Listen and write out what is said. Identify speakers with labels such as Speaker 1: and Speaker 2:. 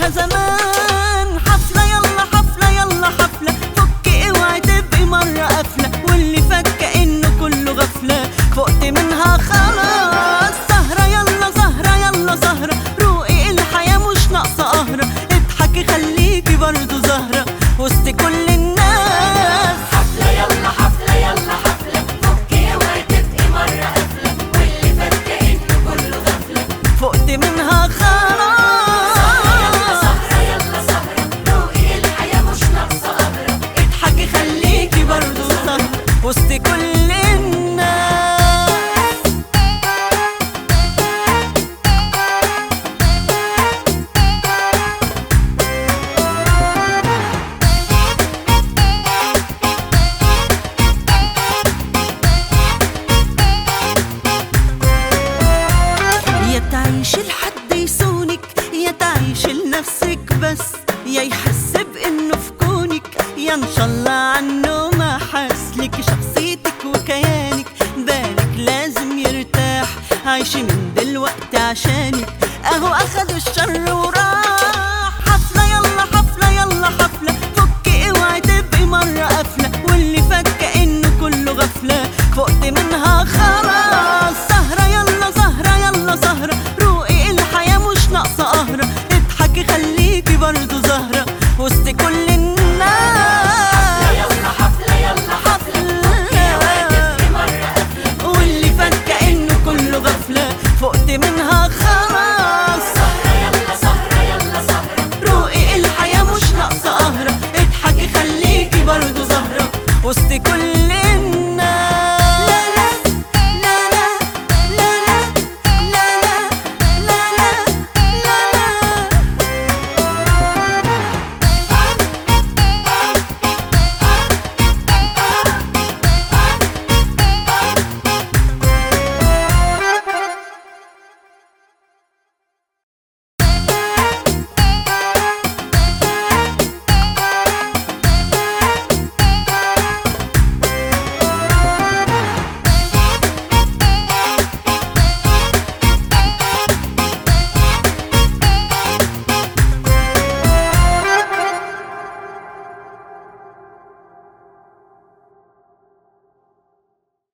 Speaker 1: عاشها زمان. حفلة يلا حفلة يلا حفلة، فكي اوعي تبقي مرة قافلة، واللي فات كأنه كله غفلة فقت منها خلاص. سهرة يلا سهرة يلا سهرة، روقي الحياة مش ناقصة قهرة، اضحكي خليكي برضو زهرة وسط كل الناس.
Speaker 2: حفلة يلا حفلة يلا حفلة، فكي اوعي تبقي مرة قافلة، واللي فات كأنه كله غفلة
Speaker 1: فقت منها خلاص.
Speaker 2: سهرة يلا سهرة، روقي الحياة مش ناقصة قهرة،
Speaker 1: اضحكي خليكي برضو زهرة وسط كل الناس. يا تعيش لحد يسونك، يا تعيش لنفسك بس، يا يحس بانه في كونك، يا ان شاء الله عنه ما حسلك. شخصيتك وكيانك بالك لازم يرتاح، عايشي من دلوقتي عشانك، اهو اخد الشر وراح. حفلة يلا حفلة يلا حفلة، فكي اوعي تبقي مرة قافلة، واللي فات كأنه كله غفلة فقت منها خلاص.